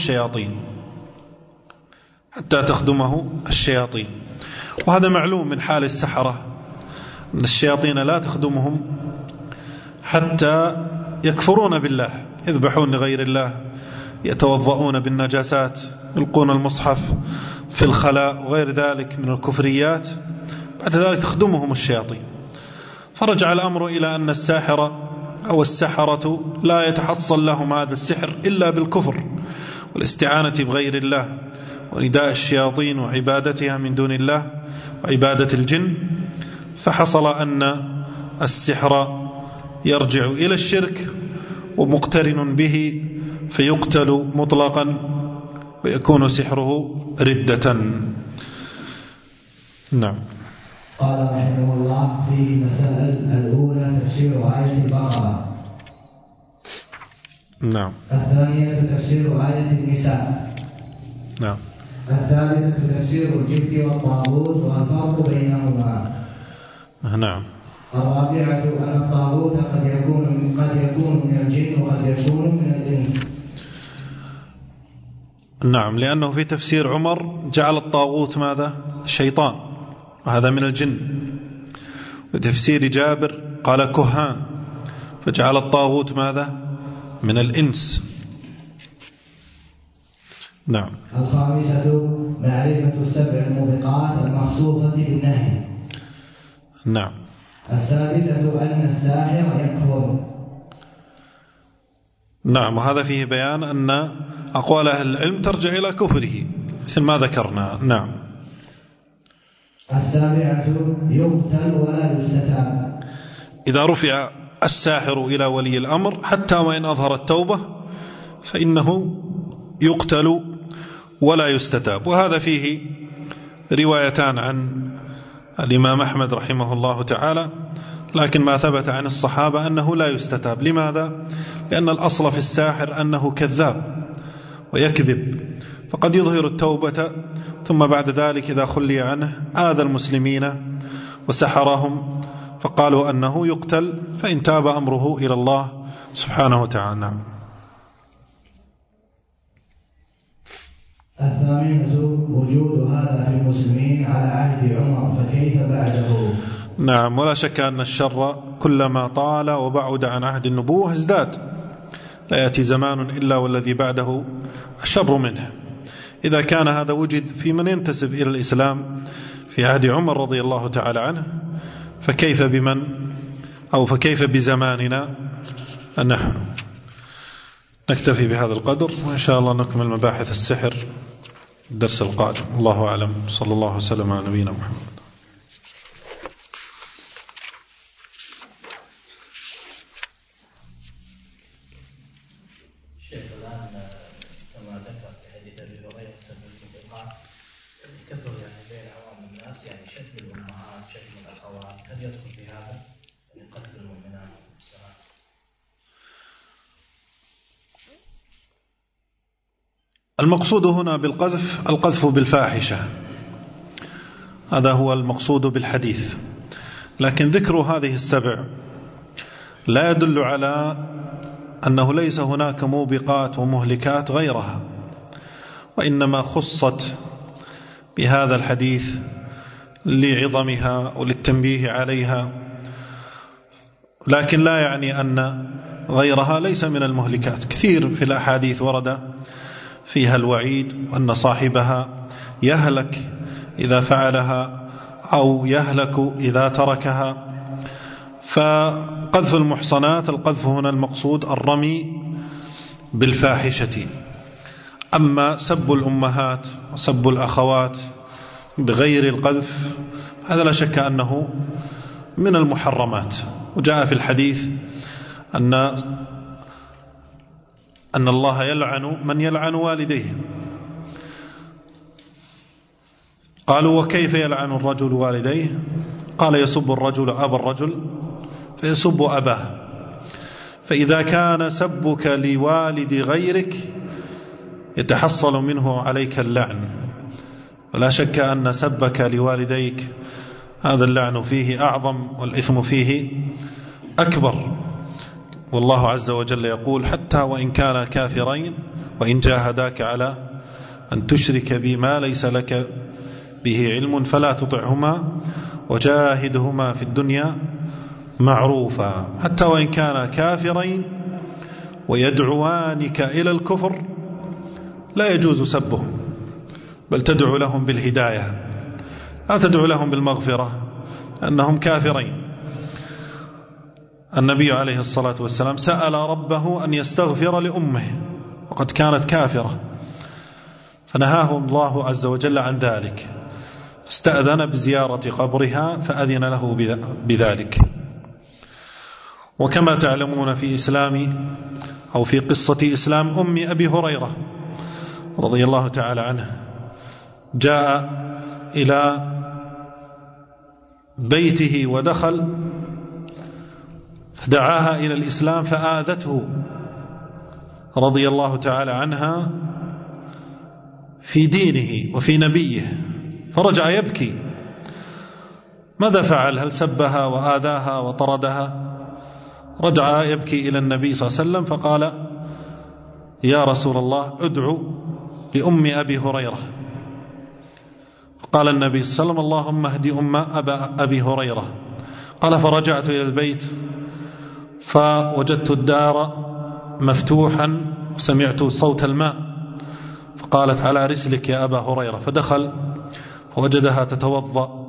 الشياطين، وهذا معلوم من حال السحرة أن الشياطين لا تخدمهم حتى يكفرون بالله، يذبحون لغير الله، يتوضؤون بالنجاسات، يلقون المصحف في الخلاء وغير ذلك من الكفريات، بعد ذلك تخدمهم الشياطين. فرجع الأمر إلى أن الساحر أو السحرة لا يتحصل لهم هذا السحر إلا بالكفر والاستعانة بغير الله ونداء الشياطين وعبادتها من دون الله وعبادة الجن. فحصل أن السحر يرجع إلى الشرك ومقترن به فيقتل مطلقا ويكون سحره ردة. نعم. قال رحمه الله في المسائل الأولى تفسير آية البقرة. نعم. الثانية تفسير آية النساء. نعم. الثالثة تفسير الجبت والطاغوت والفرق بينهما. نعم. الرابعة أن الطاغوت قد يكون من الجن وقد يكون من الإنس. نعم، لأنه في تفسير عمر جعل الطاغوت ماذا؟ الشيطان، وهذا من الجن. وتفسير جابر قال كهان، فجعل الطاغوت ماذا؟ من الإنس. نعم. الخامسة معرفة السبع الموبقات المخصوصة بالنهي. نعم. السادسة أن الساحر يكفر. نعم، وهذا فيه بيان أن أقوال أهل العلم ترجع إلى كفره مثل ما ذكرنا. نعم. السابعة يقتل ولا يستتاب. إذا رفع الساحر إلى ولي الأمر حتى وإن أظهر التوبة فإنه يقتل ولا يستتاب. وهذا فيه روايتان عن الإمام أحمد رحمه الله تعالى، لكن ما ثبت عن الصحابة أنه لا يستتاب. لماذا؟ لأن الأصل في الساحر أنه كذاب ويكذب، فقد يظهر التوبة ثم بعد ذلك إذا خلي عنه آذى المسلمين وسحرهم، فقالوا أنه يقتل، فإن تاب أمره إلى الله سبحانه وتعالى. الثامنة وجود هذا في المسلمين على عهد عمر، فكيف بعده؟ نعم، ولا شك أن الشر كلما طال وبعد عن عهد النبوة ازداد، لا يأتي زمان إلا والذي بعده الشر منه. إذا كان هذا وجد في من ينتسب إلى الإسلام في عهد عمر رضي الله تعالى عنه، فكيف بمن أو فكيف بزماننا نحن. نكتفي بهذا القدر، وإن شاء الله نكمل مباحث السحر الدرس القادم. الله أعلم، صلى الله وسلم على نبينا محمد. شيخ، الآن كما ذكر في حديث أبي هريرة سبب الموبقات كثر بين عوام الناس، شتم الأمهات، شتم الأخوات، هل يدخل في هذا من قتل المؤمنات والمسلمات؟ المقصود هنا بالقذف القذف بالفاحشة، هذا هو المقصود بالحديث. لكن ذكر هذه السبع لا يدل على أنه ليس هناك موبقات ومهلكات غيرها، وإنما خصت بهذا الحديث لعظمها وللتنبيه عليها، لكن لا يعني أن غيرها ليس من المهلكات. كثير في الأحاديث ورد فيها الوعيد وأن صاحبها يهلك إذا فعلها أو يهلك إذا تركها. فقذف المحصنات، القذف هنا المقصود الرمي بالفاحشة. أما سب الأمهات وسب الأخوات بغير القذف هذا لا شك أنه من المحرمات. وجاء في الحديث أن الله يلعن من يلعن والديه. قالوا وكيف يلعن الرجل والديه؟ قال يسب الرجل أبا الرجل فيسب أباه. فإذا كان سبك لوالد غيرك يتحصل منه عليك اللعن، ولا شك أن سبك لوالديك هذا اللعن فيه أعظم والإثم فيه أكبر. والله عز وجل يقول حتى وإن كانا كافرين وإن جاهداك على أن تشرك بي ما ليس لك به علم فلا تطعهما وجاهدهما في الدنيا معروفا. حتى وإن كانا كافرين ويدعوانك إلى الكفر لا يجوز سبهم، بل تدعو لهم بالهداية، لا تدعو لهم بالمغفرة أنهم كافرين. النبي عليه الصلاة والسلام سأل ربه أن يستغفر لأمه وقد كانت كافرة، فنهاه الله عز وجل عن ذلك، فاستأذن بزيارة قبرها فأذن له بذلك. وكما تعلمون في إسلام أو في قصة إسلام أم أبي هريرة رضي الله تعالى عنه، جاء إلى بيته ودخل فدعاها إلى الإسلام فآذته رضي الله تعالى عنها في دينه وفي نبيه، فرجع يبكي. ماذا فعل؟ هل سبها وآذاها وطردها؟ رجع يبكي إلى النبي صلى الله عليه وسلم فقال: يا رسول الله ادعو لأم أبي هريرة. قال النبي صلى الله عليه وسلم: اللهم اهد أم أبي هريرة. قال: فرجعت إلى البيت فوجدت الدار مفتوحا وسمعت صوت الماء، فقالت: على رسلك يا أبا هريرة. فدخل فوجدها تتوضأ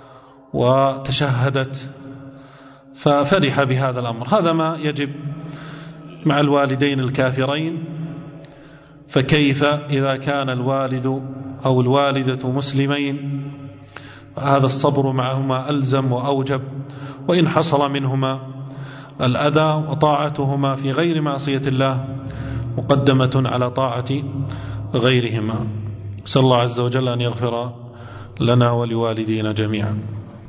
وتشهدت، ففرح بهذا الأمر. هذا ما يجب مع الوالدين الكافرين، فكيف إذا كان الوالد أو الوالدة مسلمين؟ هذا الصبر معهما ألزم وأوجب، وإن حصل منهما الأذى، وطاعتهما في غير معصية الله مقدمة على طاعة غيرهما. أسأل الله عز وجل أن يغفر لنا ولوالدينا جميعا.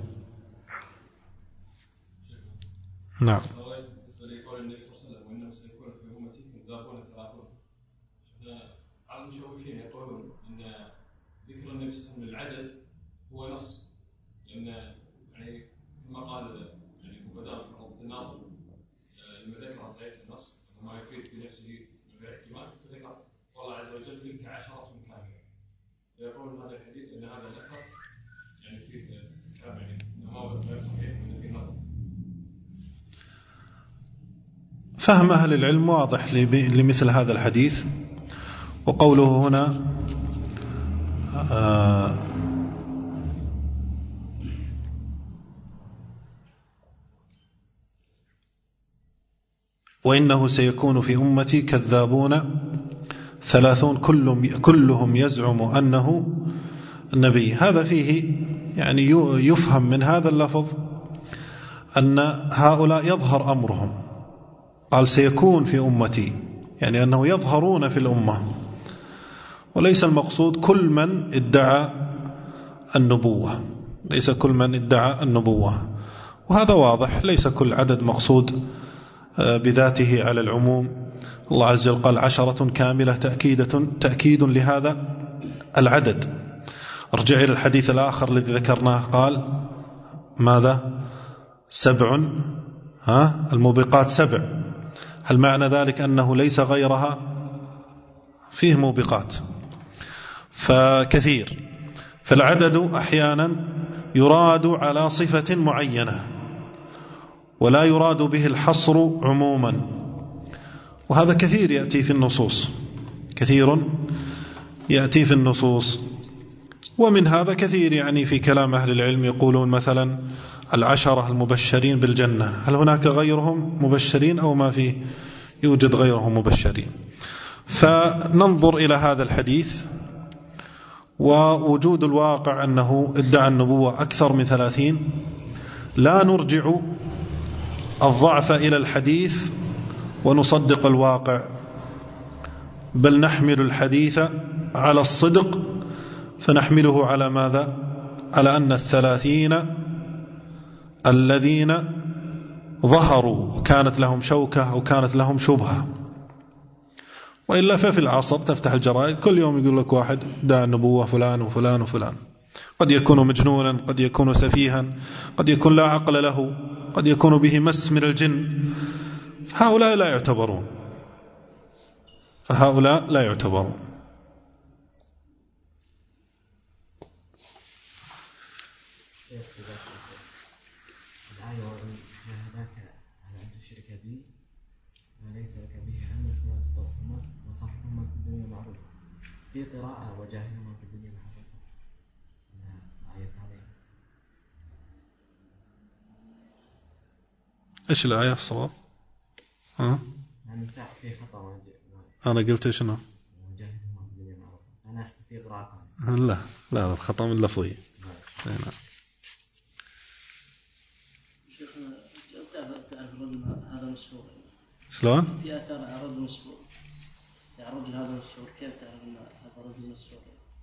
نعم. العدد هو نص، لأن يعني كما قال يعني مبادرة الضمار لما ذكر صحيح النص ما يفيد بنفسه غير احتمال، فذكر والله عز وجل تلك 10 كاملة، فيقول هذا الحديث أن هذا الأثر يعني فيه كلام يعني ما هو غير صحيح من النظر. فهم أهل العلم واضح لمثل هذا الحديث. وقوله هنا وإنه سيكون في أمتي كذابون 30 كلهم يزعم أنه نبي. هذا فيه يعني يفهم من هذا اللفظ أن هؤلاء يظهر أمرهم. قال سيكون في أمتي، يعني أنه يظهرون في الأمة، وليس المقصود كل من ادعى النبوة، ليس كل من ادعى النبوة، وهذا واضح. ليس كل عدد مقصود بذاته على العموم. الله عز وجل قال 10 كاملة تأكيد لهذا العدد. ارجع إلى الحديث الآخر الذي ذكرناه، قال ماذا؟ 7 الموبقات 7. هل معنى ذلك أنه ليس غيرها؟ فيه موبقات فكثير. فالعدد أحيانا يراد على صفة معينة ولا يراد به الحصر عموما، وهذا كثير يأتي في النصوص، كثير يأتي في النصوص. ومن هذا كثير يعني في كلام أهل العلم يقولون مثلا 10 المبشرين بالجنة، هل هناك غيرهم مبشرين أو ما فيه يوجد غيرهم مبشرين؟ فننظر إلى هذا الحديث ووجود الواقع أنه ادعى النبوة أكثر من 30، لا نرجع الضعف إلى الحديث ونصدق الواقع، بل نحمل الحديث على الصدق، فنحمله على ماذا؟ على أن 30 الذين ظهروا وكانت لهم شوكة أو كانت لهم شبهة. وإلا ففي العصر تفتح الجرائد كل يوم يقول لك واحد دعا النبوة فلان وفلان وفلان، قد يكون مجنونا، قد يكون سفيها، قد يكون لا عقل له، قد يكون به مس من الجن. فهؤلاء لا يعتبرون، فهؤلاء لا يعتبرون. في قراءة وجاهدهم في الدنيا محبة آية عليها. إيش الآية في الصواب؟ يعني ساعة في خطأ. أنا قلت شنو؟ وجاهدهم في الدنيا معروفة. أنا أحسب في قراءة. لا الخطأ من لفظي. شيخنا تعرف رجل المسحور. شلون؟ في آثار عن رجل مسحور. رجل هذا مسحور، كيف تعرف أن هذا رجل مسحور؟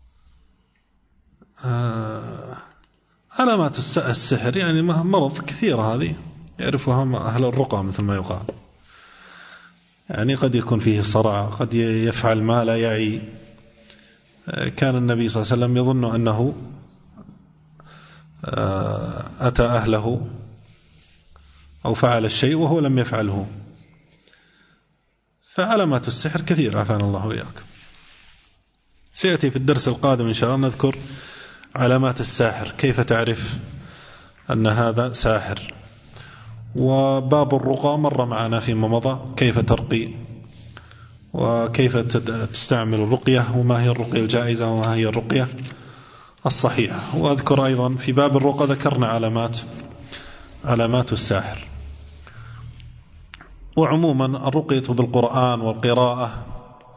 علامات السحر يعني مرض كثيرة هذه يعرفها أهل الرقى مثل ما يقال. يعني قد يكون فيه صرع، قد يفعل ما لا يعي. كان النبي صلى الله عليه وسلم يظن أنه أتى أهله أو فعل الشيء وهو لم يفعله. فعلامات السحر كثيرة عافانا الله وإياكم. سيأتي في الدرس القادم إن شاء الله نذكر علامات الساحر، كيف تعرف أن هذا ساحر. وباب الرقى مر معنا فيما مضى، كيف ترقي وكيف تستعمل الرقية وما هي الرقية الجائزة وما هي الرقية الصحيحة. وأذكر أيضا في باب الرقى ذكرنا علامات الساحر. وعموما الرقية بالقرآن والقراءة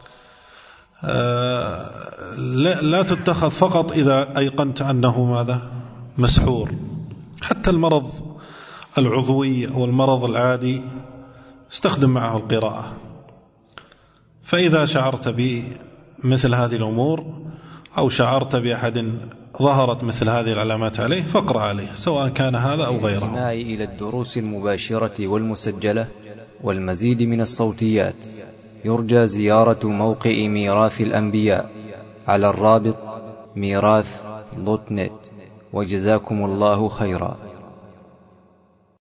لا تتخذ فقط إذا أيقنت أنه ماذا مسحور. حتى المرض العضوي أو المرض العادي استخدم معه القراءة. فإذا شعرت بمثل هذه الأمور أو شعرت بأحد ظهرت مثل هذه العلامات عليه فاقرأ عليه، سواء كان هذا أو غيره. الاستماع إلى الدروس المباشرة والمسجلة والمزيد من الصوتيات يرجى زيارة موقع ميراث الأنبياء على الرابط ميراث.net. وجزاكم الله خيرا.